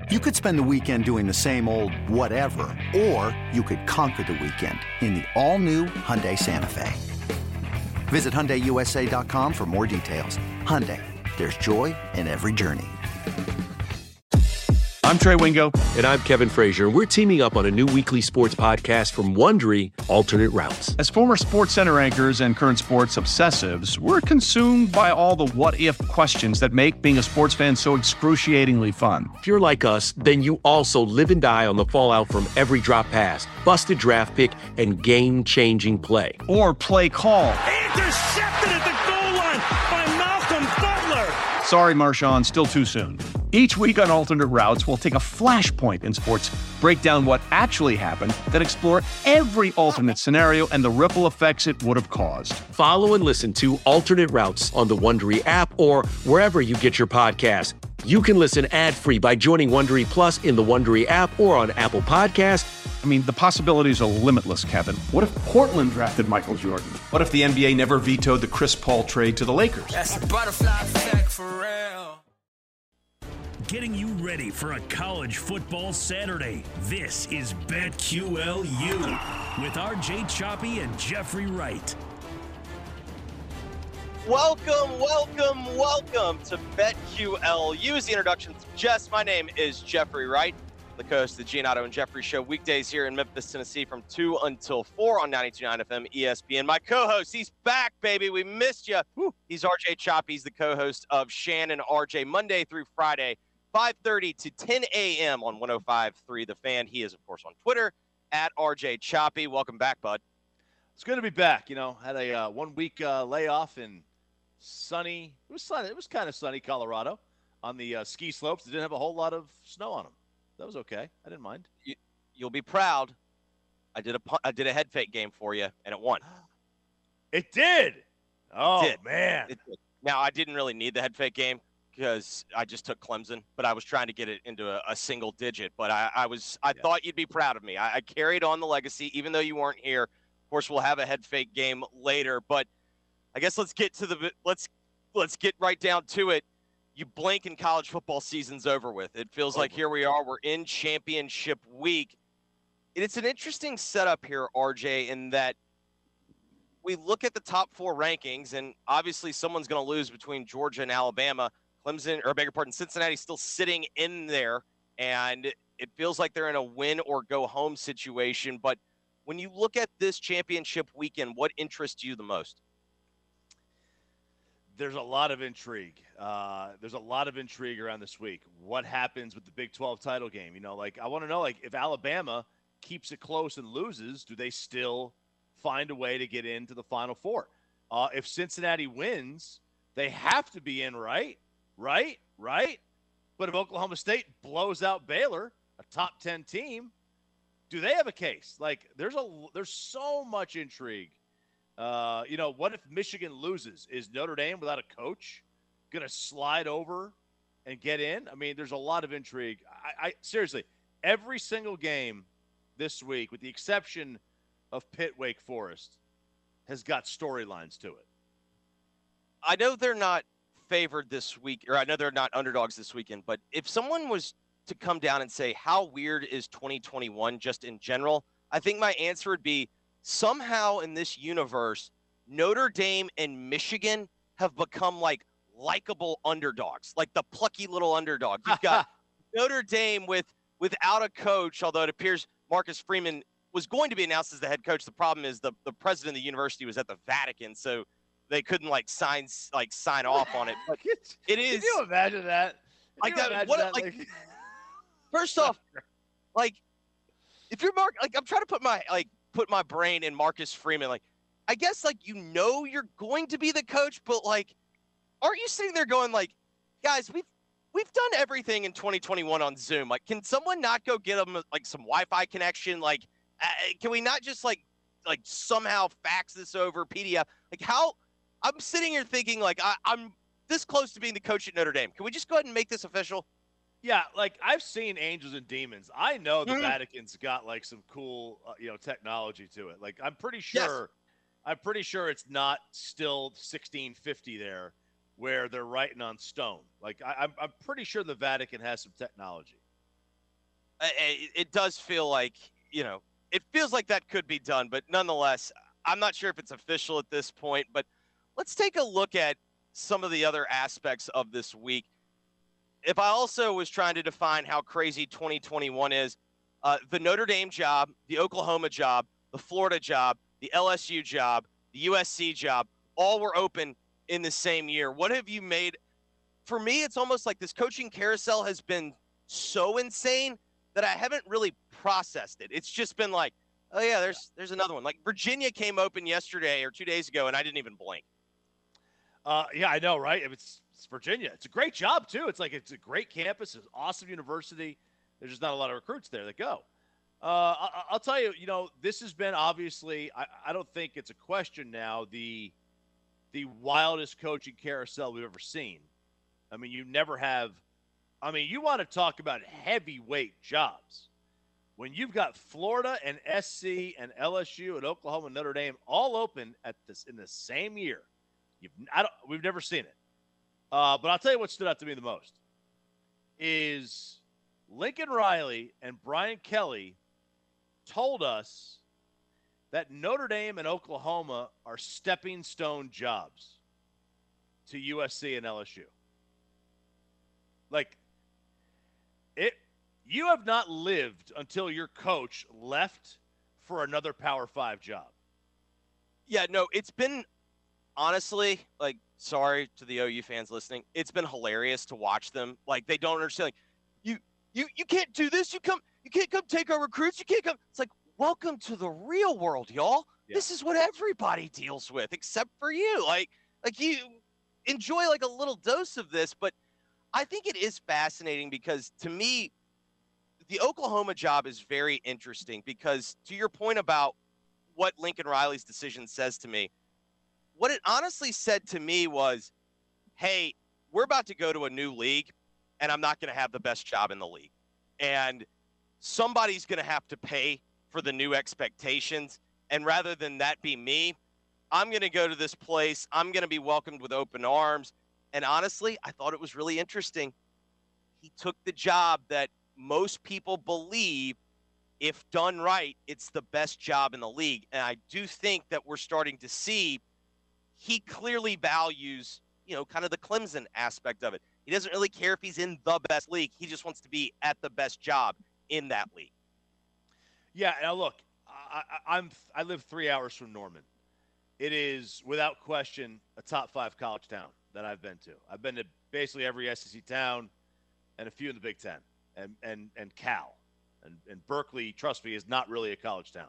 You could spend the weekend doing the same old whatever, or you could conquer the weekend in the all-new Hyundai Santa Fe. Visit HyundaiUSA.com for more details. Hyundai, there's joy in every journey. I'm Trey Wingo. And I'm Kevin Frazier. We're teaming up on a new weekly sports podcast from Wondery, Alternate Routes. As former SportsCenter anchors and current sports obsessives, we're consumed by all the what-if questions that make being a sports fan so excruciatingly fun. If you're like us, then you also live and die on the fallout from every drop pass, busted draft pick, and game-changing play. Or play call. Intercepted at the goal line by Malcolm Butler. Sorry, Marshawn, still too soon. Each week on Alternate Routes, we'll take a flashpoint in sports, break down what actually happened, then explore every alternate scenario and the ripple effects it would have caused. Follow and listen to Alternate Routes on the Wondery app or wherever you get your podcasts. You can listen ad-free by joining Wondery Plus in the Wondery app or on Apple Podcasts. I mean, the possibilities are limitless, Kevin. What if Portland drafted Michael Jordan? What if the NBA never vetoed the Chris Paul trade to the Lakers? That's a butterfly effect for real. Getting you ready for a college football Saturday. This is BetQLU with RJ Choppy and Jeffrey Wright. Welcome to BetQLU. As the introduction suggests, my name is Jeffrey Wright, the co-host of the Giannato and Jeffrey Show, weekdays here in Memphis, Tennessee from 2 until 4 on 92.9 FM ESPN. My co-host, he's back, baby. We missed you. He's RJ Choppy. He's the co-host of Shannon RJ, Monday through Friday, 5:30 to 10 a.m. on 105.3 The Fan. He is, of course, on Twitter, at RJ Choppy. Welcome back, bud. It's good to be back. You know, had a 1 week layoff in sunny. It was sunny. It was kind of sunny Colorado on the ski slopes. It didn't have a whole lot of snow on them. That was okay. I didn't mind. You'll be proud. I did a head fake game for you, and it won. It did. Oh, it did. Man. It did. Now, I didn't really need the head fake game because I just took Clemson, but I was trying to get it into a single digit. But I thought you'd be proud of me. I carried on the legacy, even though you weren't here. Of course, we'll have a head fake game later, but I guess let's get right down to it. You blink and college football season's over with. It feels like here we are. We're in championship week. And it's an interesting setup here, RJ, in that we look at the top 4 rankings, and obviously someone's going to lose between Georgia and Alabama. Cincinnati's still sitting in there, and it feels like they're in a win or go home situation. But when you look at this championship weekend, what interests you the most? There's a lot of intrigue. There's a lot of intrigue around this week. What happens with the Big 12 title game? You know, like I want to know, like if Alabama keeps it close and loses, do they still find a way to get into the Final Four? If Cincinnati wins, they have to be in, right? Right? But if Oklahoma State blows out Baylor, a top 10 team, do they have a case? Like there's so much intrigue. You know, what if Michigan loses? Is Notre Dame without a coach going to slide over and get in? I mean, there's a lot of intrigue. I seriously, every single game this week, with the exception of Pitt Wake Forest, has got storylines to it. I know they're not favored this week, or I know they're not underdogs this weekend, but if someone was to come down and say, how weird is 2021 just in general, I think my answer would be, somehow in this universe, Notre Dame and Michigan have become like likable underdogs, like the plucky little underdog. You've got Notre Dame without a coach, although it appears Marcus Freeman was going to be announced as the head coach. The problem is the president of the university was at the Vatican, so they couldn't sign off on it. But it is. Can you imagine that? First off, if you're I'm trying to put my brain in Marcus Freeman. I guess you're going to be the coach, but aren't you sitting there going guys, we've done everything in 2021 on Zoom. Can someone not go get them some Wi-Fi connection? Can we not just somehow fax this over PDF? How? I'm sitting here thinking I'm this close to being the coach at Notre Dame. Can we just go ahead and make this official? Yeah, I've seen Angels and Demons. I know the Vatican's got some cool technology to it. I'm pretty sure it's not still 1650 there where they're writing on stone. I'm pretty sure the Vatican has some technology. It does feel like, it feels like that could be done, but nonetheless, I'm not sure if it's official at this point. But let's take a look at some of the other aspects of this week. If I also was trying to define how crazy 2021 is, the Notre Dame job, the Oklahoma job, the Florida job, the LSU job, the USC job, all were open in the same year. What have you made? For me, it's almost like this coaching carousel has been so insane that I haven't really processed it. It's just been like, oh yeah, there's another one. Like Virginia came open yesterday or 2 days ago, and I didn't even blink. Yeah, I know, right? It's Virginia. It's a great job too. It's a great campus. It's an awesome university. There's just not a lot of recruits there that go. I'll tell you, this has been obviously. I don't think it's a question now. The wildest coaching carousel we've ever seen. I mean, you never have. I mean, you want to talk about heavyweight jobs. When you've got Florida and SC and LSU and Oklahoma and Notre Dame all open in the same year, we've never seen it. But I'll tell you what stood out to me the most is Lincoln Riley and Brian Kelly told us that Notre Dame and Oklahoma are stepping stone jobs to USC and LSU. Like, you have not lived until your coach left for another Power 5 job. Yeah, no, it's been, honestly, like, sorry to the OU fans listening, it's been hilarious to watch them. Like, they don't understand. Like, you can't do this. You can't come take our recruits. You can't come. It's like, welcome to the real world, y'all. Yeah. This is what everybody deals with, except for you. Like you enjoy like a little dose of this, but I think it is fascinating because to me, the Oklahoma job is very interesting because to your point about what Lincoln Riley's decision says to me, what it honestly said to me was, hey, we're about to go to a new league and I'm not going to have the best job in the league. And somebody's going to have to pay for the new expectations. And rather than that be me, I'm going to go to this place. I'm going to be welcomed with open arms. And honestly, I thought it was really interesting. He took the job that most people believe, if done right, it's the best job in the league. And I do think that we're starting to see he clearly values, kind of the Clemson aspect of it. He doesn't really care if he's in the best league. He just wants to be at the best job in that league. Yeah, now look, I live 3 hours from Norman. It is, without question, a top 5 college town that I've been to. I've been to basically every SEC town and a few in the Big Ten and Cal. And Berkeley, trust me, is not really a college town.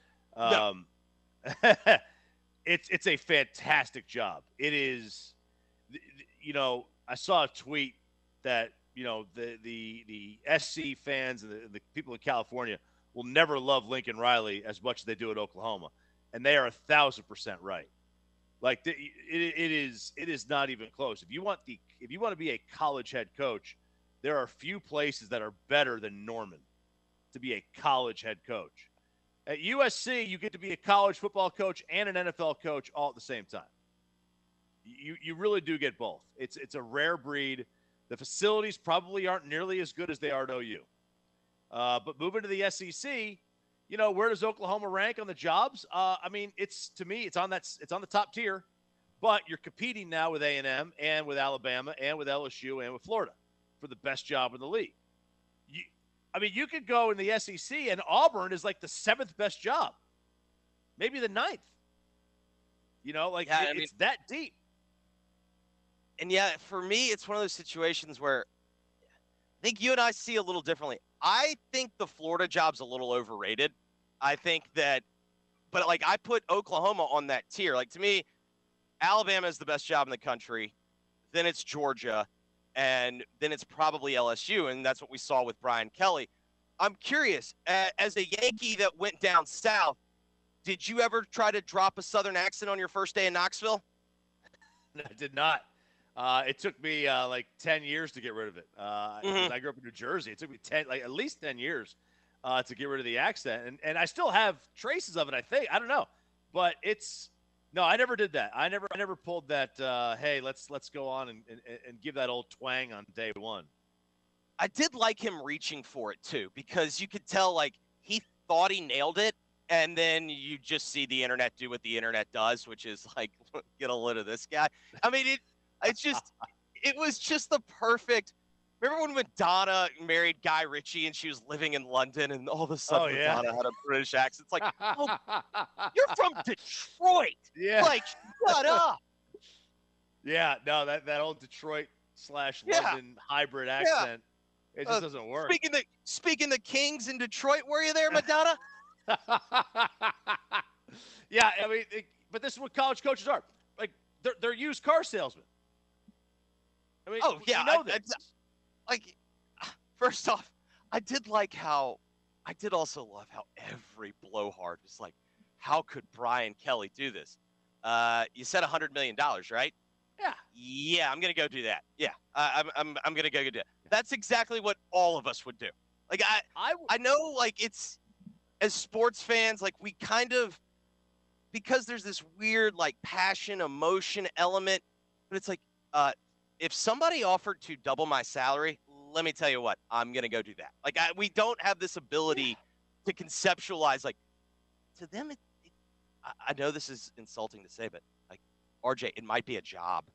No. It's a fantastic job. It is, I saw a tweet that, the SC fans and the people in California will never love Lincoln Riley as much as they do at Oklahoma. And they are 1,000% right. Like it is not even close. If you want to be a college head coach, there are few places that are better than Norman to be a college head coach. At USC, you get to be a college football coach and an NFL coach all at the same time. You really do get both. It's a rare breed. The facilities probably aren't nearly as good as they are at OU. But moving to the SEC, where does Oklahoma rank on the jobs? I mean, it's on the top tier, but you're competing now with A&M and with Alabama and with LSU and with Florida for the best job in the league. You could go in the SEC and Auburn is like the 7th best job, maybe the 9th. It's that deep. And yeah, for me, it's one of those situations where I think you and I see a little differently. I think the Florida job's a little overrated. I think that, but like I put Oklahoma on that tier. Like to me, Alabama is the best job in the country. Then it's Georgia. And then it's probably LSU, and that's what we saw with Brian Kelly. I'm curious, as a Yankee that went down south, did you ever try to drop a Southern accent on your first day in Knoxville? I did not. It took me like 10 years to get rid of it. I grew up in New Jersey. It took me at least 10 years to get rid of the accent, and I still have traces of it. I think I don't know, but no, I never did that. I never pulled that. Hey, let's go on and give that old twang on day one. I did like him reaching for it too, because you could tell like he thought he nailed it, and then you just see the internet do what the internet does, which is like get a load of this guy. I mean, it was just the perfect. Remember when Madonna married Guy Ritchie and she was living in London, and all of a sudden Madonna had a British accent? It's like, oh, you're from Detroit. Yeah. Like, shut up. Yeah, no, that old Detroit/London hybrid accent, it just doesn't work. Speaking the Kings in Detroit, were you there, Madonna? Yeah, I mean, but this is what college coaches are. Like, they're used car salesmen. I mean, we know this. Like, first off, I did also love how every blowhard was like, how could Brian Kelly do this? You said $100 million, right? Yeah. Yeah, I'm gonna go do that. Yeah, I'm gonna go do that. That's exactly what all of us would do. Like, I know, like, it's, as sports fans, like, we kind of, because there's this weird like passion, emotion element, but it's like, if somebody offered to double my salary, let me tell you what, I'm going to go do that. Like, we don't have this ability to conceptualize, like, to them, I know this is insulting to say, but, like, RJ, it might be a job.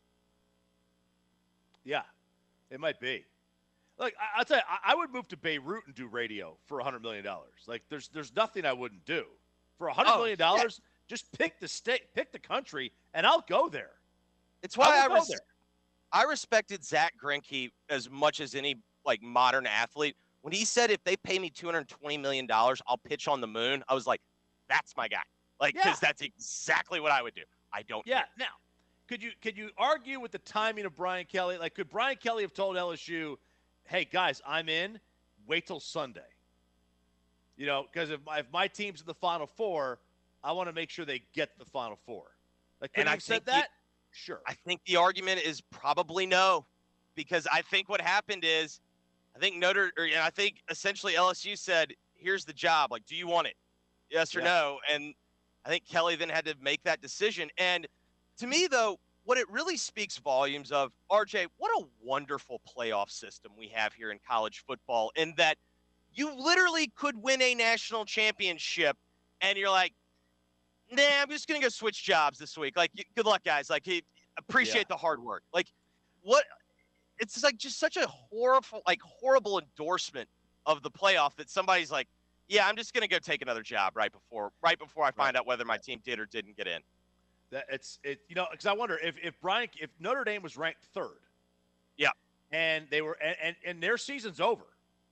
Yeah, it might be. Like, I'll tell you, I would move to Beirut and do radio for $100 million. Like, there's nothing I wouldn't do. For $100 million, just pick the state, pick the country, and I'll go there. It's why I respected Zach Greinke as much as any like modern athlete. When he said, if they pay me $220 million, I'll pitch on the moon, I was like, that's my guy. Like, because that's exactly what I would do. I don't care. Now, could you argue with the timing of Brian Kelly? Like, could Brian Kelly have told LSU, hey, guys, I'm in, wait till Sunday? You know, because if my team's in the Final Four, I want to make sure they get the Final Four. Like, could you have said that? Sure. I think the argument is probably no, because I think what happened is, I think essentially LSU said, here's the job. Like, do you want it? Yes or no? And I think Kelly then had to make that decision. And to me, though, what it really speaks volumes of, RJ, what a wonderful playoff system we have here in college football, in that you literally could win a national championship and you're like, nah, I'm just going to go switch jobs this week. Like, good luck, guys. Like, appreciate the hard work. Like, what? It's like just such a horrible endorsement of the playoff that somebody's like, yeah, I'm just going to go take another job right before I find out whether my team did or didn't get in. Because I wonder if Notre Dame was ranked third. Yeah. And they were, and their season's over.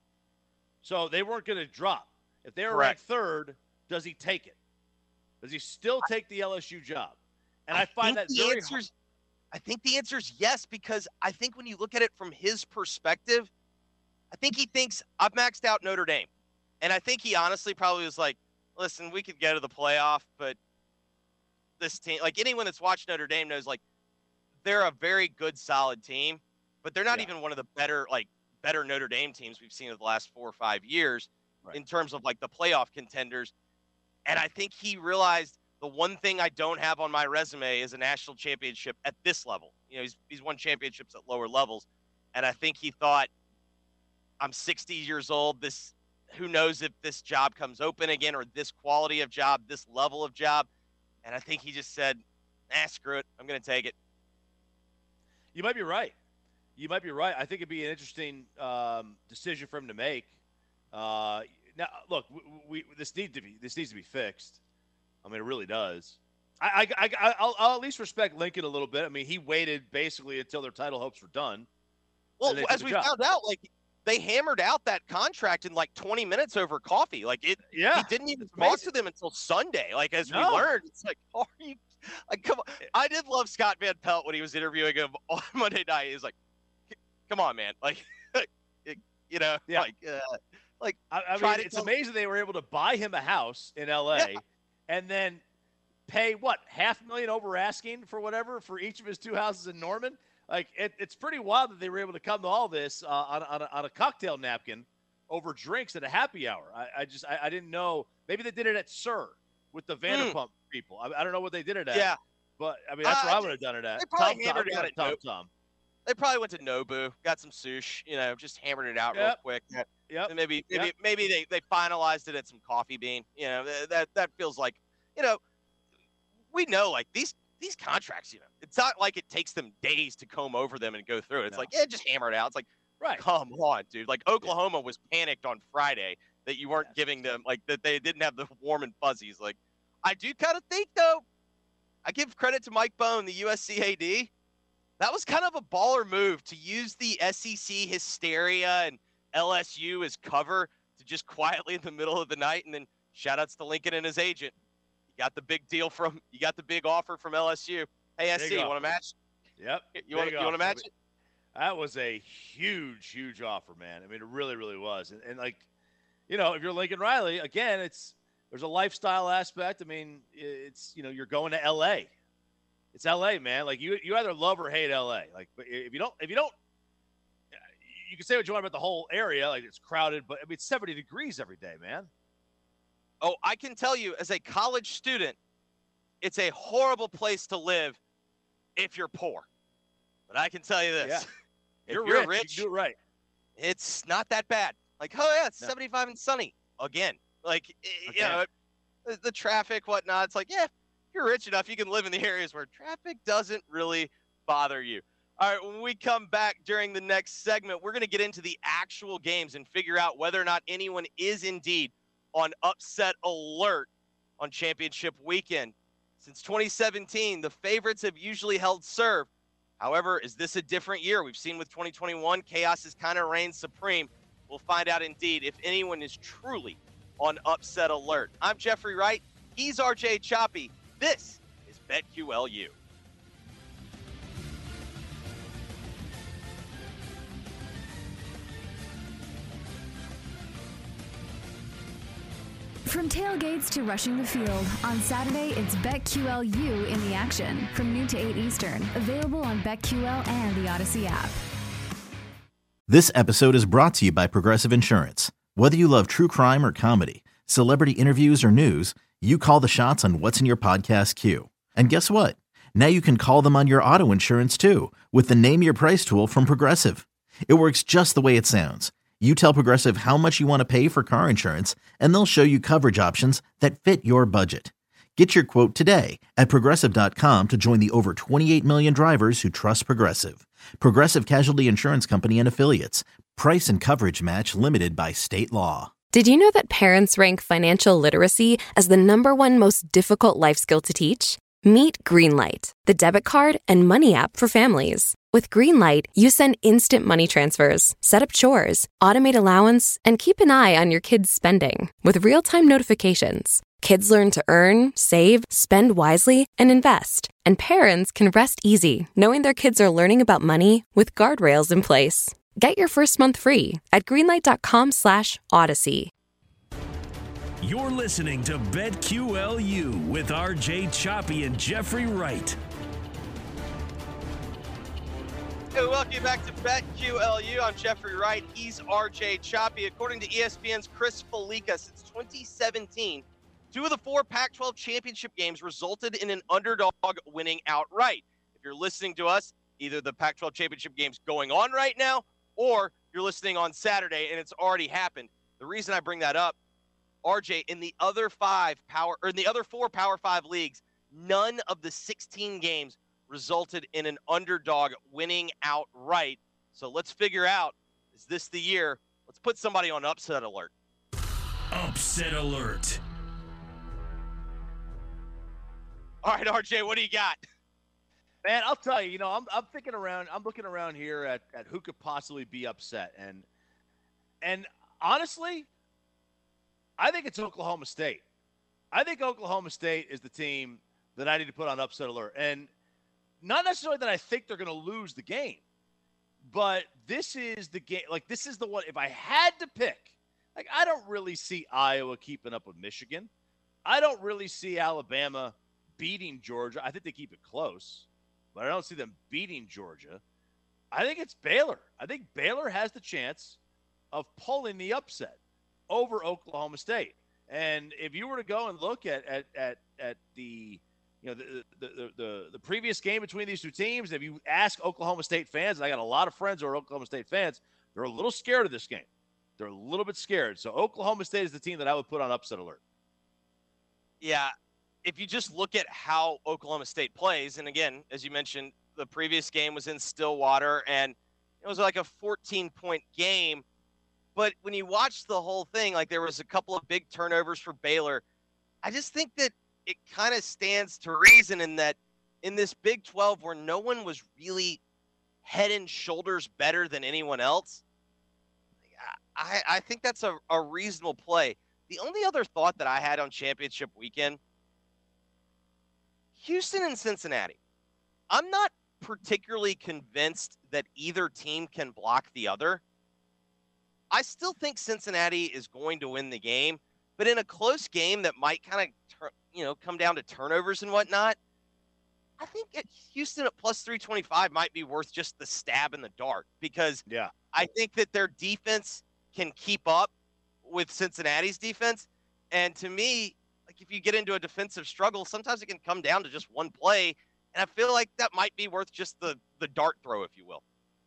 So they weren't going to drop. If they were ranked third, does he take it? Does he still take the LSU job? And I find that very hard. I think the answer is yes, because I think when you look at it from his perspective, I think he thinks I've maxed out Notre Dame. And I think he honestly probably was like, listen, we could go to the playoff, but this team, like anyone that's watched Notre Dame knows, like, they're a very good, solid team, but they're not even one of the better Notre Dame teams we've seen in the last 4 or 5 years in terms of like the playoff contenders. And I think he realized the one thing I don't have on my resume is a national championship at this level. You know, he's won championships at lower levels. And I think he thought, I'm 60 years old. Who knows if this job comes open again, or this quality of job, this level of job. And I think he just said, screw it. I'm going to take it. You might be right. I think it'd be an interesting decision for him to make. Now, look, this needs to be fixed. I mean, it really does. I'll at least respect Lincoln a little bit. I mean, he waited basically until their title hopes were done. Well, as we found out, like, they hammered out that contract in like 20 minutes over coffee. Like, he didn't even talk to them until Sunday. Like, as we learned, it's like, are you? Like, come on. I did love Scott Van Pelt when he was interviewing him on Monday night. He was like, come on, man. Like, you know, I mean, it's amazing they were able to buy him a house in L.A. and then pay, $500,000 over asking for whatever for each of his 2 houses in Norman. Like, it's pretty wild that they were able to come to all this on a cocktail napkin over drinks at a happy hour. I didn't know. Maybe they did it at Sir with the Vanderpump people. I don't know what they did it at. Yeah. But, I mean, that's what I would have done it at. They probably hammered it at Tom. They probably went to Nobu, got some sushi, just hammered it out real quick. Yep. And maybe they finalized it at some Coffee Bean. That feels like, we know like these contracts, it's not like it takes them days to comb over them and go through it. It's like, just hammer it out. It's like, right. Come on, dude. Like Oklahoma was panicked on Friday that you weren't giving them, like that they didn't have the warm and fuzzies. Like, I do kind of think though, I give credit to Mike Bone, the USC AD. That was kind of a baller move to use the SEC hysteria and LSU as cover to just quietly in the middle of the night. And then shout outs to Lincoln and his agent. You got the big offer from LSU. Hey, SC, you want to match? Yep. You want to match it? That was a huge, huge offer, man. I mean, it really, really was. And like, if you're Lincoln Riley, again, there's a lifestyle aspect. I mean, it's, you're going to LA. It's LA, man. Like you either love or hate LA. Like, but if you don't, you can say what you want about the whole area. Like it's crowded, but I mean, it's 70 degrees every day, man. Oh, I can tell you as a college student, it's a horrible place to live if you're poor. But I can tell you this. Yeah. If you're rich, you do it right. It's not that bad. Like, oh, yeah, it's 75 and sunny. Again, like, the traffic, whatnot. It's like, yeah, if you're rich enough, you can live in the areas where traffic doesn't really bother you. All right, when we come back during the next segment, we're going to get into the actual games and figure out whether or not anyone is indeed on upset alert on championship weekend. Since 2017, the favorites have usually held serve. However, is this a different year? We've seen with 2021, chaos has kind of reigned supreme. We'll find out indeed if anyone is truly on upset alert. I'm Jeffrey Wright. He's RJ Choppy. This is BetQLU. From tailgates to rushing the field, on Saturday it's BetQLU in the action from noon to 8 Eastern. Available on BetQL and the Odyssey app. This episode is brought to you by Progressive Insurance. Whether you love true crime or comedy, celebrity interviews or news, you call the shots on what's in your podcast queue. And guess what? Now you can call them on your auto insurance too with the Name Your Price tool from Progressive. It works just the way it sounds. You tell Progressive how much you want to pay for car insurance, and they'll show you coverage options that fit your budget. Get your quote today at Progressive.com to join the over 28 million drivers who trust Progressive. Progressive Casualty Insurance Company and Affiliates. Price and coverage match limited by state law. Did you know that parents rank financial literacy as the #1 most difficult life skill to teach? Meet Greenlight, the debit card and money app for families. With Greenlight, you send instant money transfers, set up chores, automate allowance, and keep an eye on your kids' spending with real-time notifications. Kids learn to earn, save, spend wisely, and invest. And parents can rest easy knowing their kids are learning about money with guardrails in place. Get your first month free at greenlight.com/Odyssey. You're listening to BetQLU with RJ Choppy and Jeffrey Wright. Hey, welcome back to BetQLU. I'm Jeffrey Wright. He's RJ Choppy. According to ESPN's Chris Felica, since 2017, 2 of the 4 Pac-12 championship games resulted in an underdog winning outright. If you're listening to us, either the Pac-12 championship game's going on right now, or you're listening on Saturday and it's already happened. The reason I bring that up, RJ, in the other 4 Power 5 leagues, none of the 16 games resulted in an underdog winning outright. So let's figure out, is this the year? Let's put somebody on upset alert. Upset alert. All right, RJ, what do you got? Man, I'll tell you, I'm thinking around, I'm looking around here at who could possibly be upset. And honestly, I think it's Oklahoma State. I think Oklahoma State is the team that I need to put on upset alert. And not necessarily that I think they're going to lose the game, but this is the game. Like, this is the one. If I had to pick, like, I don't really see Iowa keeping up with Michigan. I don't really see Alabama beating Georgia. I think they keep it close, but I don't see them beating Georgia. I think it's Baylor. I think Baylor has the chance of pulling the upset over Oklahoma State. And if you were to go and look at the You know, the previous game between these two teams, if you ask Oklahoma State fans, and I got a lot of friends who are Oklahoma State fans, they're a little scared of this game. They're a little bit scared. So Oklahoma State is the team that I would put on upset alert. Yeah, if you just look at how Oklahoma State plays, and again, as you mentioned, the previous game was in Stillwater, and it was like a 14-point game. But when you watch the whole thing, like there was a couple of big turnovers for Baylor. I just think that it kind of stands to reason in that in this Big 12 where no one was really head and shoulders better than anyone else, I think that's a reasonable play. The only other thought that I had on championship weekend, Houston and Cincinnati. I'm not particularly convinced that either team can block the other. I still think Cincinnati is going to win the game, but in a close game that might kind of come down to turnovers and whatnot, I think Houston at plus 325 might be worth just the stab in the dark because I think that their defense can keep up with Cincinnati's defense. And to me, like if you get into a defensive struggle, sometimes it can come down to just one play. And I feel like that might be worth just the dart throw, if you will.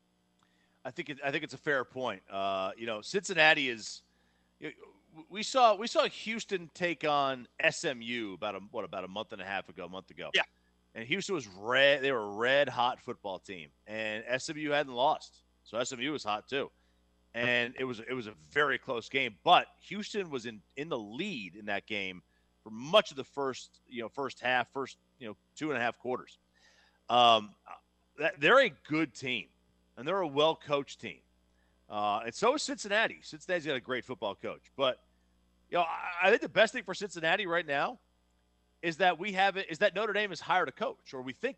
I think it's a fair point. Cincinnati is. We saw Houston take on SMU about a month ago. Yeah, and Houston was red. They were a red hot football team, and SMU hadn't lost, so SMU was hot too. And it was a very close game, but Houston was in the lead in that game for much of the first half, 2.5 quarters. They're a good team, and they're a well-coached team. And so is Cincinnati. Cincinnati's got a great football coach. But, I think the best thing for Cincinnati right now is that Notre Dame has hired a coach, or we think,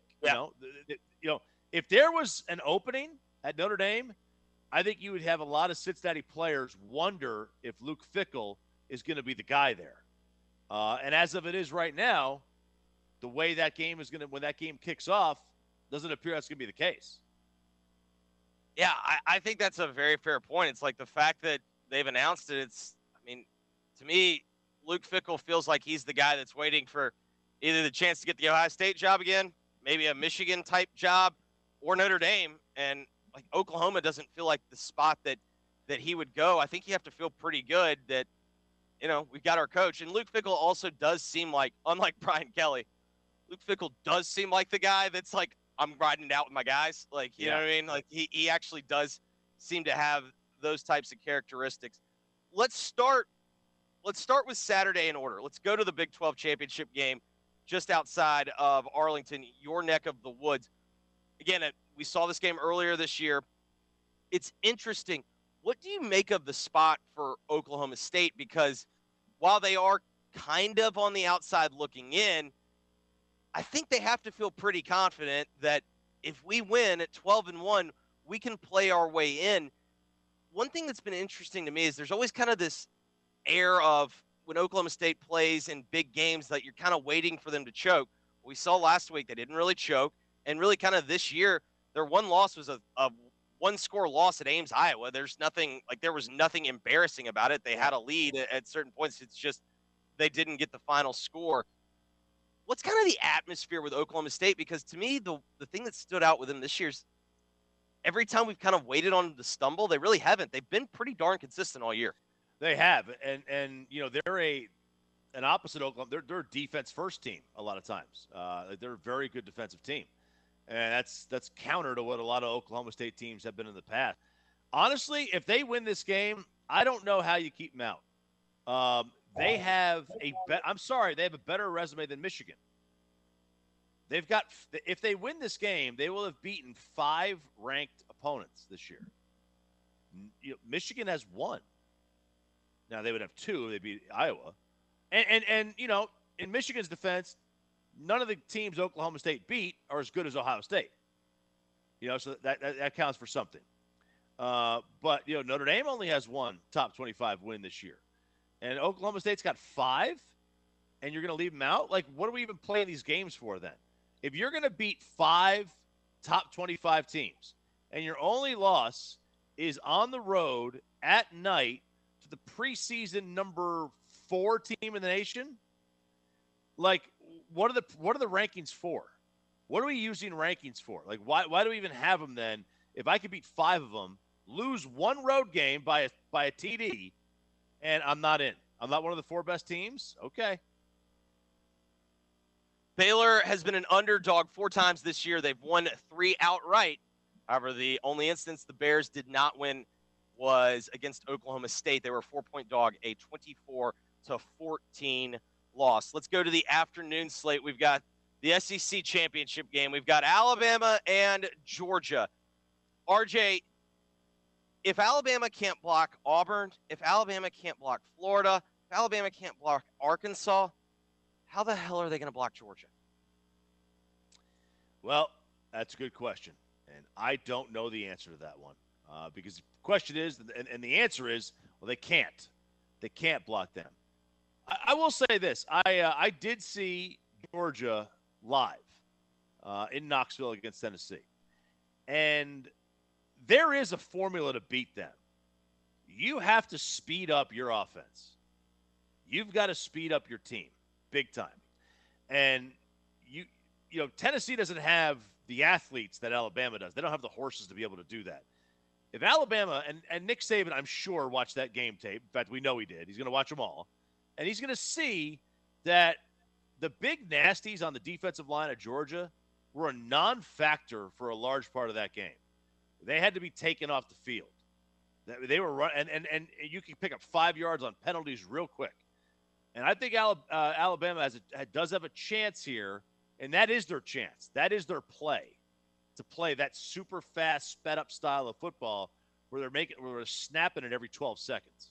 if there was an opening at Notre Dame, I think you would have a lot of Cincinnati players wonder if Luke Fickell is going to be the guy there. And as of it is right now, the way that game is when that game kicks off, doesn't appear that's going to be the case. Yeah, I think that's a very fair point. It's like the fact that they've announced it. To me, Luke Fickell feels like he's the guy that's waiting for either the chance to get the Ohio State job again, maybe a Michigan-type job, or Notre Dame. And like Oklahoma doesn't feel like the spot that he would go. I think you have to feel pretty good that, we've got our coach. And Luke Fickell also does seem like, unlike Brian Kelly, Luke Fickell does seem like the guy that's like, I'm riding it out with my guys. Like, you know what I mean? Like he actually does seem to have those types of characteristics. Let's start with Saturday in order. Let's go to the Big 12 championship game just outside of Arlington, your neck of the woods. Again, we saw this game earlier this year. It's interesting. What do you make of the spot for Oklahoma State? Because while they are kind of on the outside looking in, I think they have to feel pretty confident that if we win at 12-1, we can play our way in. One thing that's been interesting to me is there's always kind of this air of when Oklahoma State plays in big games that you're kind of waiting for them to choke. We saw last week they didn't really choke, and really kind of this year their one loss was a one-score loss at Ames, Iowa. There was nothing embarrassing about it. They had a lead at certain points. It's just they didn't get the final score. What's kind of the atmosphere with Oklahoma State? Because to me, the thing that stood out with them this year is every time we've kind of waited on them to stumble, they really haven't. They've been pretty darn consistent all year. They have, and they're an opposite Oklahoma. They're a defense first team a lot of times. They're a very good defensive team, and that's counter to what a lot of Oklahoma State teams have been in the past. Honestly, if they win this game, I don't know how you keep them out. They have they have a better resume than Michigan. If they win this game, they will have beaten 5 ranked opponents this year. Michigan has 1. Now they would have 2 if they beat Iowa. And in Michigan's defense, none of the teams Oklahoma State beat are as good as Ohio State. So that counts for something. But Notre Dame only has 1 top 25 win this year. And Oklahoma State's got 5, and you're going to leave them out? Like, what are we even playing these games for then? If you're going to beat 5 top 25 teams, and your only loss is on the road at night to the preseason number 4 team in the nation, like, what are the rankings for? What are we using rankings for? Like, why do we even have them then? If I could beat 5 of them, lose one road game by a TD, and I'm not in. I'm not one of the 4 best teams? Okay. Baylor has been an underdog 4 times this year. They've won 3 outright. However, the only instance the Bears did not win was against Oklahoma State. They were a 4-point dog, a 24-14 loss. Let's go to the afternoon slate. We've got the SEC championship game. We've got Alabama and Georgia. RJ, if Alabama can't block Auburn, if Alabama can't block Florida, if Alabama can't block Arkansas, how the hell are they going to block Georgia? Well, that's a good question, and I don't know the answer to that one because the question is, and the answer is, well, they can't. They can't block them. I will say this. I did see Georgia live in Knoxville against Tennessee, and there is a formula to beat them. You have to speed up your offense. You've got to speed up your team big time. And you know, Tennessee doesn't have the athletes that Alabama does. They don't have the horses to be able to do that. If Alabama and Nick Saban, I'm sure, watched that game tape. In fact, we know he did. He's going to watch them all. And he's going to see that the big nasties on the defensive line of Georgia were a non-factor for a large part of that game. They had to be taken off the field. They were running, and you can pick up 5 yards on penalties real quick. And I think Alabama does have a chance here, and that is their chance. That is their play, to play that super fast, sped up style of football where they're snapping it every 12 seconds.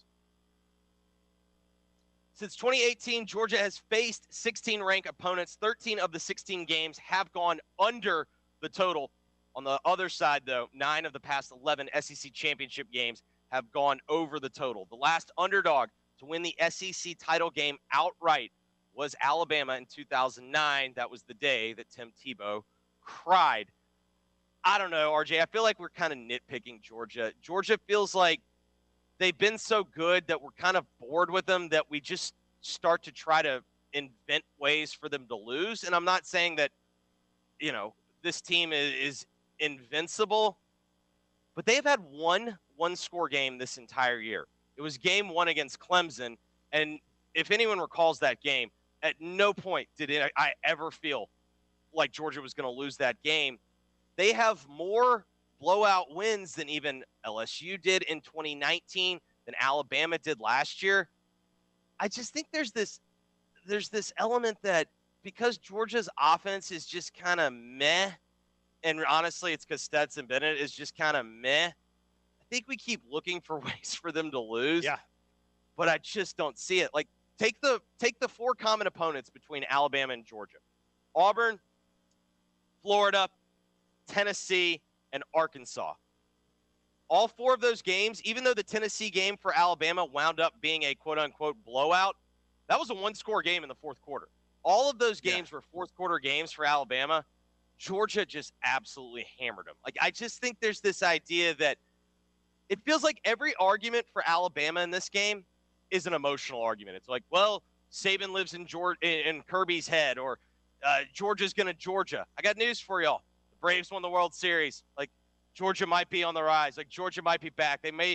Since 2018, Georgia has faced 16 ranked opponents. 13 of the 16 games have gone under the total. On the other side, though, 9 of the past 11 SEC championship games have gone over the total. The last underdog to win the SEC title game outright was Alabama in 2009. That was the day that Tim Tebow cried. I don't know, RJ. I feel like we're kind of nitpicking Georgia. Georgia feels like they've been so good that we're kind of bored with them, that we just start to try to invent ways for them to lose. And I'm not saying that, you know, this team is invincible, but they've had one-score game this entire year. It was game 1 against Clemson, and if anyone recalls that game, at no point did I ever feel like Georgia was going to lose that game. They have more blowout wins than even LSU did in 2019, than Alabama did last year. I just think there's this element that because Georgia's offense is just kind of meh, and honestly, it's because Stetson Bennett is just kind of meh. I think we keep looking for ways for them to lose. Yeah. But I just don't see it. Like, take the 4 common opponents between Alabama and Georgia: Auburn, Florida, Tennessee, and Arkansas. All 4 of those games, even though the Tennessee game for Alabama wound up being a quote-unquote blowout, that was a 1-score game in the 4th quarter. All of those games were 4th-quarter games for Alabama. Georgia just absolutely hammered them. Like, I just think there's this idea that it feels like every argument for Alabama in this game is an emotional argument. It's like, well, Saban lives in Kirby's head, or Georgia's going to Georgia. I got news for y'all. The Braves won the World Series. Like, Georgia might be on the rise. Like, Georgia might be back. They may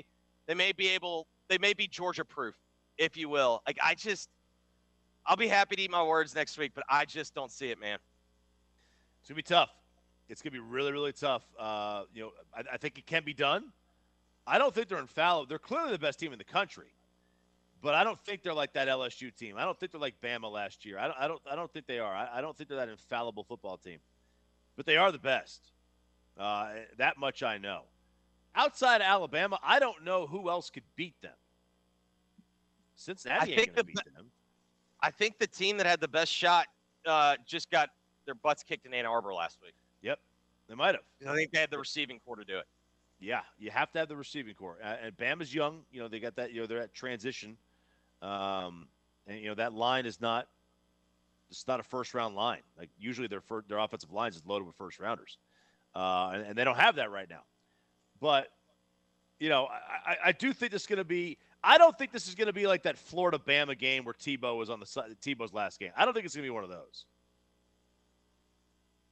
be Georgia-proof, if you will. Like, I'll be happy to eat my words next week, but I just don't see it, man. It's going to be tough. It's going to be really, really tough. I think it can be done. I don't think they're infallible. They're clearly the best team in the country, but I don't think they're like that LSU team. I don't think they're like Bama last year. I don't think they are. I don't think they're that infallible football team, but they are the best. That much I know. Outside of Alabama, I don't know who else could beat them. Cincinnati ain't going to beat them. I think the team that had the best shot just got their butts kicked in Ann Arbor last week. Yep, they might have. I think they had the receiving core to do it. Yeah, you have to have the receiving core. And Bama's young. You know, they got that. You know, they're at transition. And you know that line is not. It's not a first-round line. Like usually, their offensive lines is loaded with first-rounders, and they don't have that right now. But you know, I do think this is going to be. I don't think this is going to be like that Florida-Bama game where Tebow was on the side. Tebow's last game. I don't think it's going to be one of those.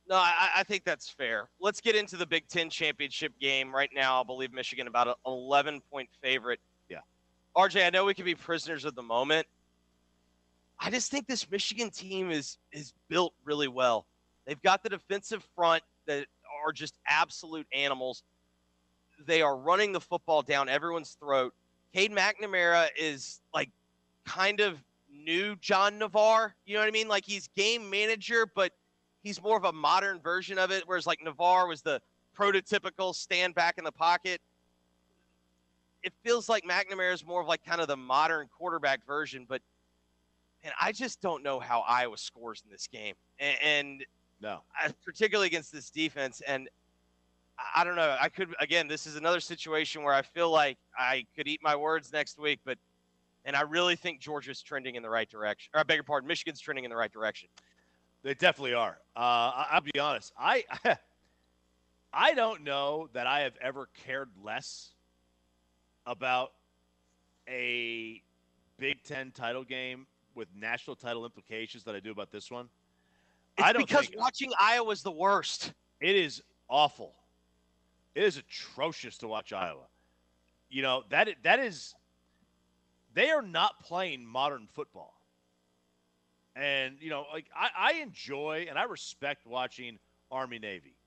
No, I think that's fair. Let's get into the Big Ten championship game right now. I believe Michigan about an 11-point favorite. Yeah. RJ, I know we can be prisoners of the moment. I just think this Michigan team is built really well. They've got the defensive front that are just absolute animals. They are running the football down everyone's throat. Cade McNamara is like kind of new John Navarre. You know what I mean? Like he's game manager, but he's more of a modern version of it, whereas like Navarre was the prototypical stand back in the pocket. It feels like McNamara is more of like kind of the modern quarterback version, but and I just don't know how Iowa scores in this game. And no, particularly against this defense. And I don't know. This is another situation where I feel like I could eat my words next week, and I really think Georgia's trending in the right direction. Or I beg your pardon, Michigan's trending in the right direction. They definitely are. I'll be honest. I don't know that I have ever cared less about a Big Ten title game with national title implications than I do about this one. Because watching Iowa is the worst. It is awful. It is atrocious to watch Iowa. You know, that is – they are not playing modern football. And, you know, like I enjoy and I respect watching Army-Navy.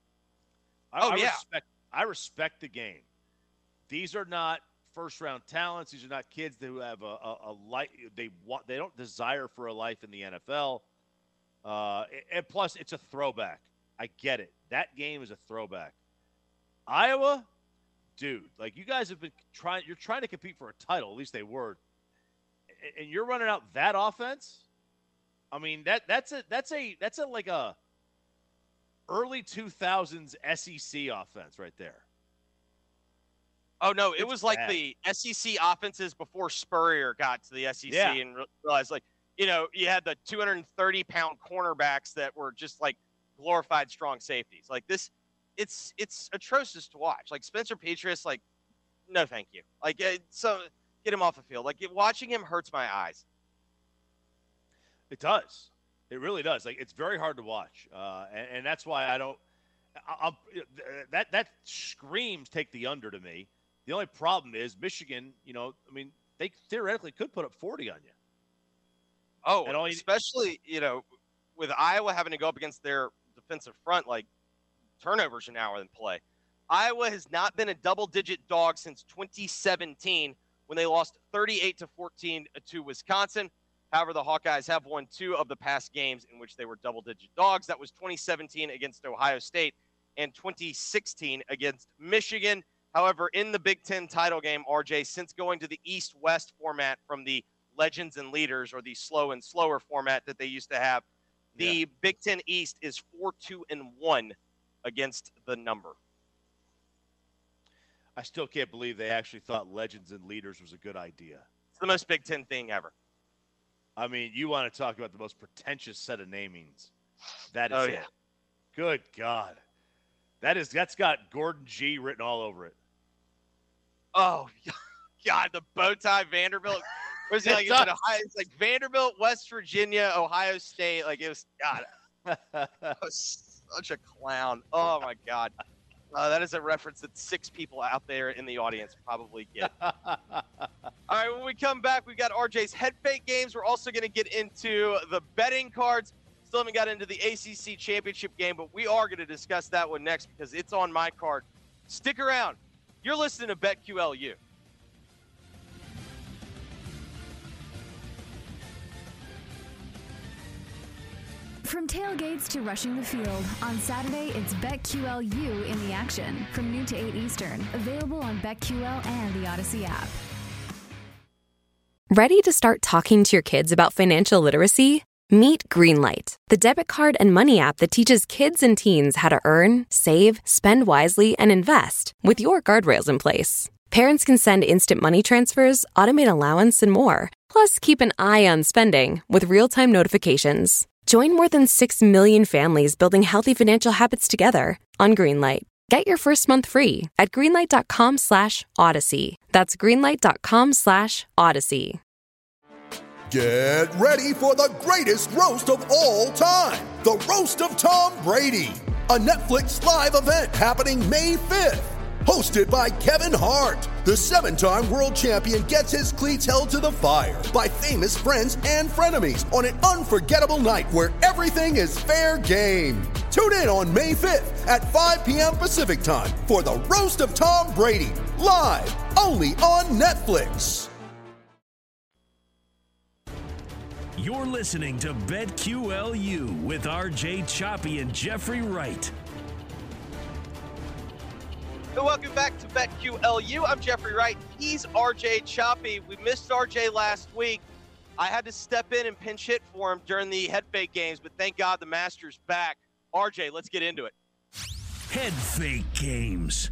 I respect the game. These are not first-round talents. These are not kids who have a life. They don't desire for a life in the NFL. And plus, it's a throwback. I get it. That game is a throwback. Iowa, dude, like you guys have been trying. You're trying to compete for a title. At least they were. And you're running out that offense. I mean, that's a like a early 2000s SEC offense right there. Oh, no, it was like the SEC offenses before Spurrier got to the SEC and realized, like, you know, you had the 230-pound cornerbacks that were just like glorified strong safeties. Like this, it's atrocious to watch. Like Spencer Petras, like, no, thank you. Like, so get him off the field. Like watching him hurts my eyes. It does. It really does. Like it's very hard to watch, and that's why I don't. That screams take the under to me. The only problem is Michigan. You know, I mean, they theoretically could put up 40 on you. Oh, especially you know, with Iowa having to go up against their defensive front, like turnovers are now in play. Iowa has not been a double-digit dog since 2017 when they lost 38-14 to Wisconsin. However, the Hawkeyes have won 2 of the past games in which they were double-digit dogs. That was 2017 against Ohio State and 2016 against Michigan. However, in the Big Ten title game, RJ, since going to the East-West format from the Legends and Leaders or the slow and slower format that they used to have, the Big Ten East is 4-2-1 against the number. I still can't believe they actually thought Legends and Leaders was a good idea. It's the most Big Ten thing ever. I mean, you want to talk about the most pretentious set of namings. That is it. Good God. That's got Gordon G written all over it. Oh, God, the bow tie Vanderbilt. Was it like, it's like Vanderbilt, West Virginia, Ohio State. Like it was, God, I was such a clown. Oh, my God. That is a reference that 6 people out there in the audience probably get. All right, when we come back, we've got RJ's head fake games. We're also going to get into the betting cards. Still haven't got into the ACC championship game, but we are going to discuss that one next because it's on my card. Stick around. You're listening to BetQLU. From tailgates to rushing the field, on Saturday it's BetQLU in the action from noon to 8 Eastern. Available on BetQL and the Odyssey app. Ready to start talking to your kids about financial literacy? Meet Greenlight, the debit card and money app that teaches kids and teens how to earn, save, spend wisely, and invest with your guardrails in place. Parents can send instant money transfers, automate allowance, and more. Plus, keep an eye on spending with real-time notifications. Join more than 6 million families building healthy financial habits together on Greenlight. Get your first month free at greenlight.com/Odyssey. That's greenlight.com/Odyssey. Get ready for the greatest roast of all time, the Roast of Tom Brady. a Netflix live event happening May 5th. Hosted by Kevin Hart, the 7-time world champion gets his cleats held to the fire by famous friends and frenemies on an unforgettable night where everything is fair game. Tune in on May 5th at 5 p.m. Pacific time for the Roast of Tom Brady, live only on Netflix. You're listening to BetQLU with RJ Choppy and Jeffrey Wright. Welcome back to BetQLU. I'm Jeffrey Wright. He's RJ Choppy. We missed RJ last week. I had to step in and pinch hit for him during the head fake games, but thank God the Master's back. RJ, let's get into it. Head fake games.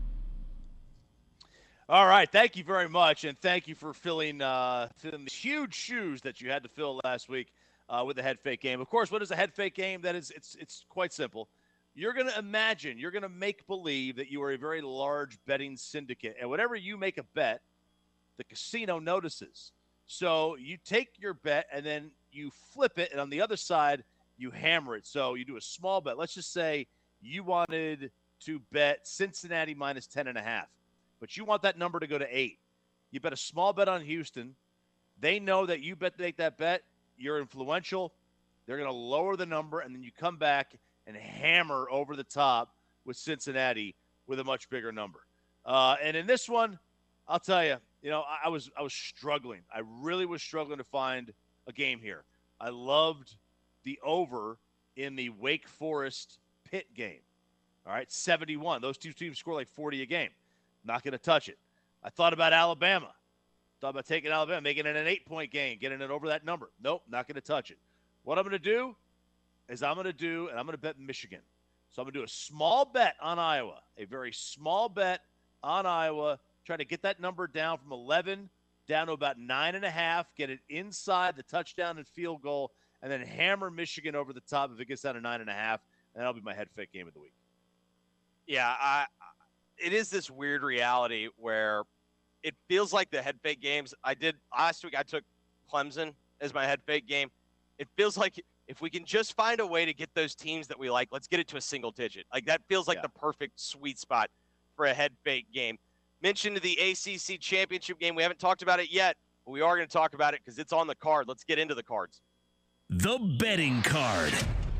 All right, thank you very much, and thank you for filling the huge shoes that you had to fill last week with the head fake game. Of course, what is a head fake game? That is, it's quite simple. You're going to make believe that you are a very large betting syndicate. And whenever you make a bet, the casino notices. So you take your bet and then you flip it, and on the other side, you hammer it. So you do a small bet. Let's just say you wanted to bet Cincinnati minus 10.5, but you want that number to go to 8. You bet a small bet on Houston. They know that you make that bet. You're influential. They're going to lower the number, and then you come back and hammer over the top with Cincinnati with a much bigger number. And in this one, I'll tell you, I was struggling. I really was struggling to find a game here. I loved the over in the Wake Forest Pitt game. All right, 71. Those two teams score like 40 a game. Not going to touch it. I thought about Alabama. Thought about taking Alabama, making it an 8-point game, getting it over that number. Nope, not going to touch it. What I'm going to do is I'm going to bet Michigan. So I'm going to do a small bet on Iowa, a very small bet on Iowa, trying to get that number down from 11 down to about 9.5, get it inside the touchdown and field goal, and then hammer Michigan over the top if it gets down to 9.5, and that'll be my head fake game of the week. Yeah, it is this weird reality where it feels like the head fake games. Last week I took Clemson as my head fake game. It feels like if we can just find a way to get those teams that we like, let's get it to a single digit. Like that feels like the perfect sweet spot for a head fake game. Mentioned the ACC championship game. We haven't talked about it yet, but we are going to talk about it because it's on the card. Let's get into the cards. The betting card.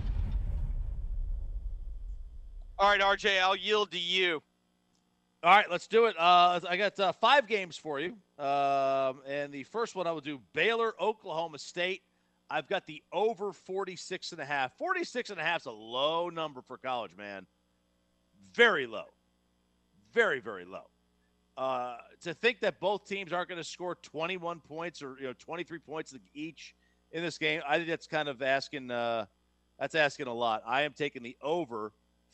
All right, RJ, I'll yield to you. All right, let's do it. I got 5 games for you. And the first one I will do Baylor, Oklahoma State. I've got the over 46.5. 46.5 is a low number for college, man. Very low. Very, very low. To think that both teams aren't going to score 21 points or 23 points each in this game, I think that's kind of asking that's asking a lot. I am taking the over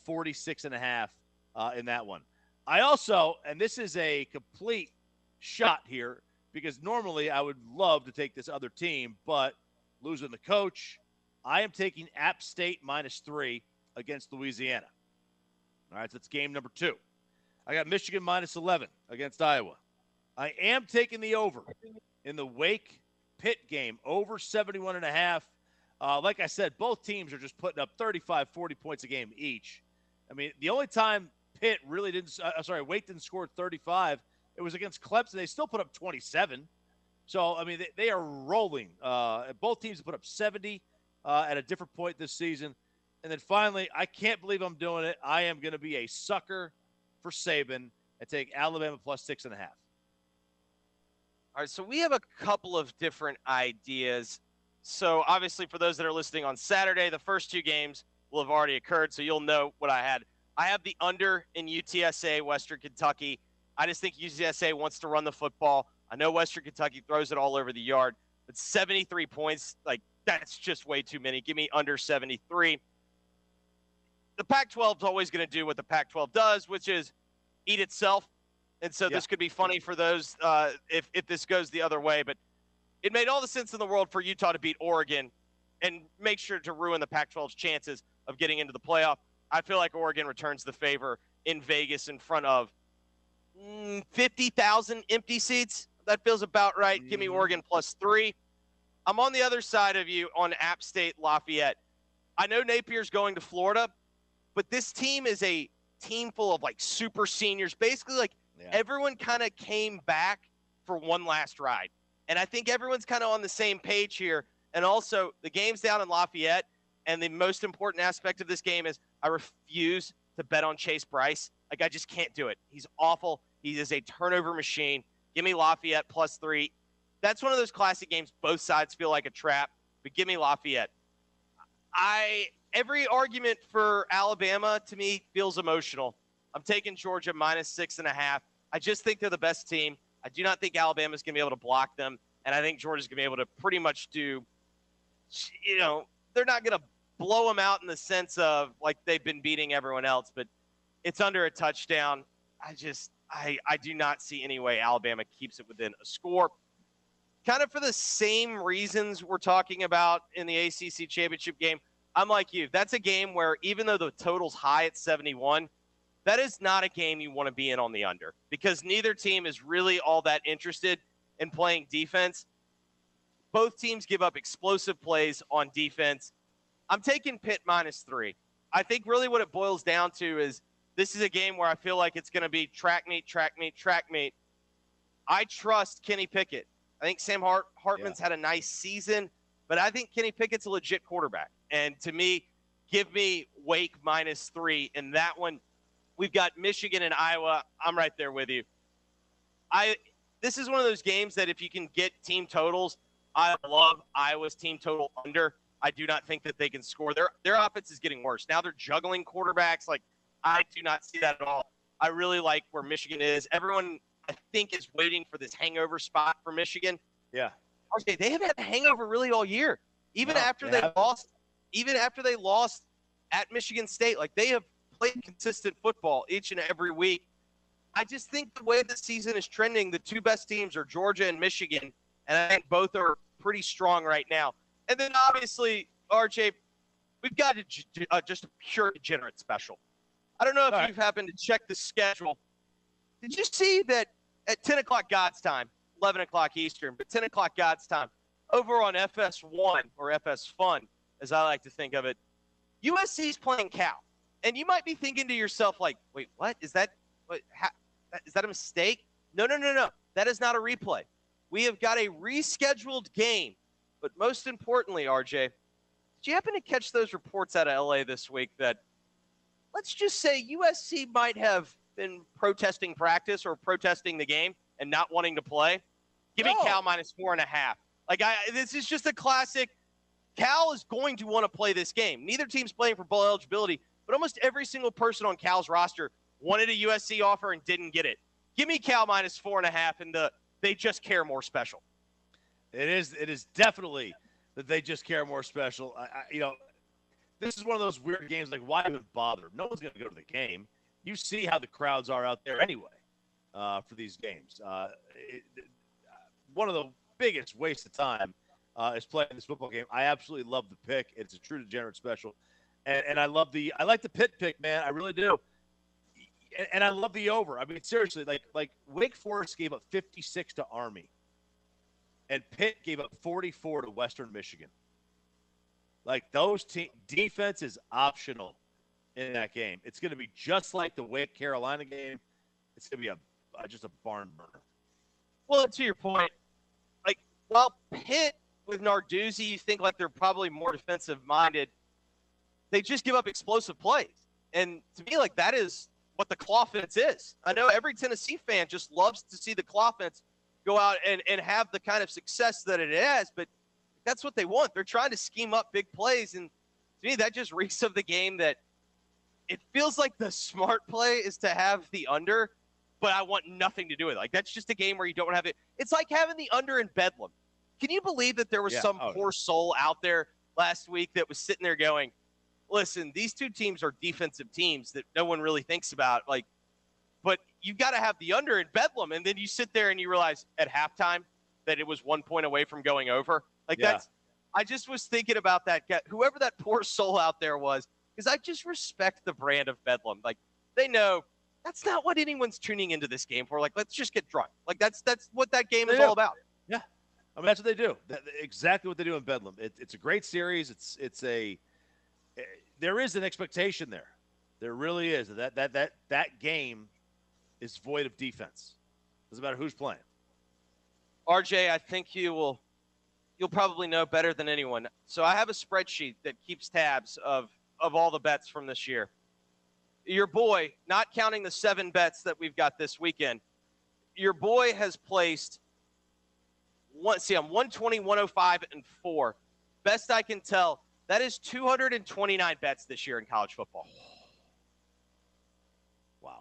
46.5 in that one. I also, and this is a complete shot here, because normally I would love to take this other team, but losing the coach, I am taking App State -3 against Louisiana. All right, so that's game number 2. I got Michigan -11 against Iowa. I am taking the over in the Wake Pitt game, over 71.5. Like I said, both teams are just putting up 35, 40 points a game each. I mean, the only time Pitt really Wake didn't score 35, it was against Clemson. They still put up 27. So, I mean, they are rolling. Both teams have put up 70 at a different point this season. And then finally, I can't believe I'm doing it. I am going to be a sucker for Saban and take Alabama +6.5. All right, so we have a couple of different ideas. So, obviously, for those that are listening on Saturday, the first 2 games will have already occurred, so you'll know what I had. I have the under in UTSA, Western Kentucky. I just think UTSA wants to run the football. I know Western Kentucky throws it all over the yard, but 73 points, like, that's just way too many. Give me under 73. The Pac-12 is always going to do what the Pac-12 does, which is eat itself. And so this could be funny for those if this goes the other way. But it made all the sense in the world for Utah to beat Oregon and make sure to ruin the Pac-12's chances of getting into the playoff. I feel like Oregon returns the favor in Vegas in front of 50,000 empty seats. That feels about right. Give me Oregon +3. I'm on the other side of you on App State Lafayette. I know Napier's going to Florida, but this team is a team full of like super seniors. Basically, like everyone kind of came back for one last ride. And I think everyone's kind of on the same page here. And also, the game's down in Lafayette, and the most important aspect of this game is I refuse to bet on Chase Bryce. Like, I just can't do it. He's awful. He is a turnover machine. Give me Lafayette +3. That's one of those classic games both sides feel like a trap, but give me Lafayette. Every argument for Alabama, to me, feels emotional. I'm taking Georgia -6.5. I just think they're the best team. I do not think Alabama's going to be able to block them, and I think Georgia's going to be able to pretty much do, they're not going to blow them out in the sense of like they've been beating everyone else, but it's under a touchdown. I do not see any way Alabama keeps it within a score. Kind of for the same reasons we're talking about in the ACC championship game, I'm like you. That's a game where even though the total's high at 71, that is not a game you want to be in on the under because neither team is really all that interested in playing defense. Both teams give up explosive plays on defense. I'm taking Pitt -3. I think really what it boils down to is this is a game where I feel like it's going to be track meet. I trust Kenny Pickett. I think Sam Hartman's had a nice season, but I think Kenny Pickett's a legit quarterback. And to me, give me Wake -3 in that one. We've got Michigan and Iowa. I'm right there with you. This is one of those games that if you can get team totals, I love Iowa's team total under. I do not think that they can score. Their offense is getting worse. Now they're juggling quarterbacks. Like, I do not see that at all. I really like where Michigan is. Everyone, I think, is waiting for this hangover spot for Michigan. Yeah. Okay, they have had a hangover really all year. Even after they lost at Michigan State, like they have played consistent football each and every week. I just think the way the season is trending, the two best teams are Georgia and Michigan, and I think both are pretty strong right now. And then obviously, RJ, we've got just a pure degenerate special. I don't know if you've happened to check the schedule. Did you see that at 10 o'clock God's time, 11 o'clock Eastern, but 10 o'clock God's time, over on FS1 or FS Fun, as I like to think of it, USC's playing Cal. And you might be thinking to yourself, like, wait, what? Is that a mistake? No. That is not a replay. We have got a rescheduled game. But most importantly, RJ, did you happen to catch those reports out of LA this week that, let's just say USC might have been protesting practice or protesting the game and not wanting to play? Give me Cal -4.5. Like, this is just a classic. Cal is going to want to play this game. Neither team's playing for bowl eligibility, but almost every single person on Cal's roster wanted a USC offer and didn't get it. Give me Cal -4.5 and they just care more special. It is definitely that they just care more special. This is one of those weird games. Like, why even bother? No one's going to go to the game. You see how the crowds are out there anyway for these games. One of the biggest waste of time is playing this football game. I absolutely love the pick. It's a true degenerate special, and I like the Pitt pick, man. I really do. And I love the over. I mean, seriously, like Wake Forest gave up 56 to Army. And Pitt gave up 44 to Western Michigan. Like, those defense is optional in that game. It's going to be just like the Wake Carolina game. It's going to be just a barn burner. Well, to your point, like, while Pitt with Narduzzi, you think like they're probably more defensive minded, they just give up explosive plays. And to me, like, that is what the Clawfence is. I know every Tennessee fan just loves to see the Clawfence go out and have the kind of success that it has, but that's what they want. They're trying to scheme up big plays, and to me, that just reeks of the game that it feels like the smart play is to have the under, but I want nothing to do with it. Like, that's just a game where you don't have it. It's like having the under in Bedlam. Can you believe that there was some poor soul out there last week that was sitting there going, listen, these two teams are defensive teams that no one really thinks about, like, but you got to have the under in Bedlam, and then you sit there and you realize at halftime that it was 1 point away from going over. Like, I just was thinking about that guy, whoever that poor soul out there was, because I just respect the brand of Bedlam. Like, they know that's not what anyone's tuning into this game for. Like, let's just get drunk. Like, that's what that game is all about. Yeah, I mean, that's what they do. Exactly what they do in Bedlam. It's a great series. There is an expectation there. There really is. That game is void of defense. Doesn't matter who's playing. RJ, I think you'll probably know better than anyone. So I have a spreadsheet that keeps tabs of all the bets from this year. Your boy, not counting the 7 bets that we've got this weekend, your boy has placed I'm 120, 105, and 4. Best I can tell, that is 229 bets this year in college football. Wow.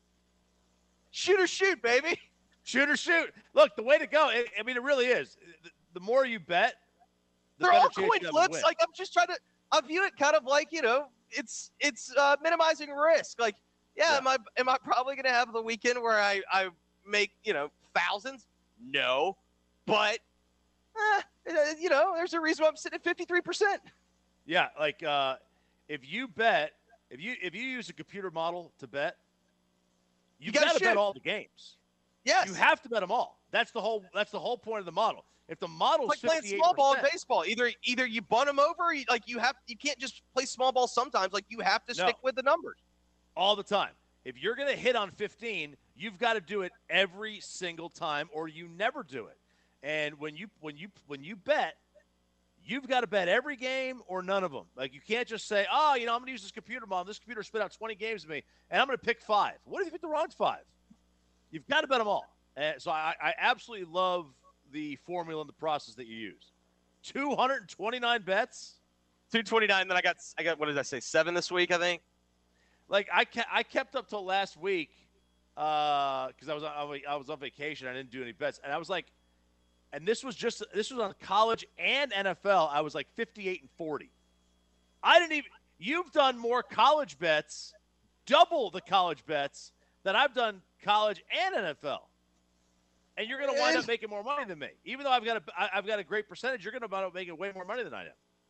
Shoot or shoot, baby. Shoot or shoot. Look, the way to go, it really is. The more you bet, the they're better all chance coin you have to flips. win. Like, I'm just trying to – I view it kind of like, it's minimizing risk. Like, yeah. Am I probably going to have the weekend where I make, thousands? No. But, there's a reason why I'm sitting at 53%. Yeah, like if you use a computer model to bet, you've got to bet all the games. Yes. You have to bet them all. That's the whole point of the model. If the model's like playing 58%, small ball in baseball, either you bunt them over, or you can't just play small ball sometimes. Like, you have to stick with the numbers all the time. If you're going to hit on 15, you've got to do it every single time, or you never do it. And when you bet, you've got to bet every game or none of them. Like, you can't just say, I'm going to use this computer model. This computer spit out 20 games to me, and I'm going to pick 5. What if you pick the wrong 5? You've got to bet them all. So I absolutely love the formula and the process that you use. 229 bets. 229. Then I got what did I say? 7 this week, I think. Like, I kept up till last week because I was on vacation. I didn't do any bets, and I was like, and this was on college and NFL. I was like 58 and 40. You've done more college bets, double the college bets that I've done college and NFL. And you're going to wind up making more money than me. Even though I've got a great percentage, you're going to wind up making way more money than I am.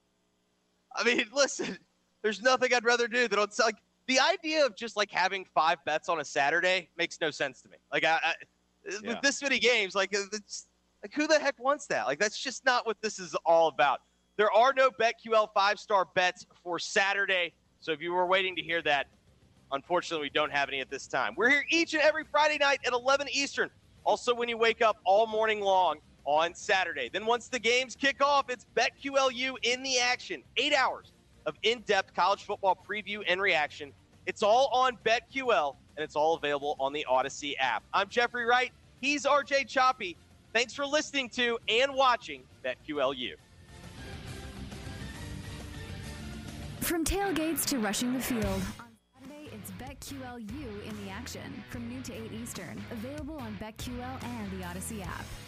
I mean, listen, there's nothing I'd rather do than like the idea of just like having 5 bets on a Saturday makes no sense to me. Like with this many games, like who the heck wants that? Like, that's just not what this is all about. There are no BetQL 5-star bets for Saturday. So if you were waiting to hear that, unfortunately, we don't have any at this time. We're here each and every Friday night at 11 Eastern. Also, when you wake up all morning long on Saturday. Then once the games kick off, it's BetQLU in the action. 8 hours of in-depth college football preview and reaction. It's all on BetQL, and it's all available on the Odyssey app. I'm Jeffrey Wright. He's RJ Choppy. Thanks for listening to and watching BetQLU. From tailgates to rushing the field, on Saturday it's BetQLU in the action from noon to 8 Eastern. Available on BetQL and the Odyssey app.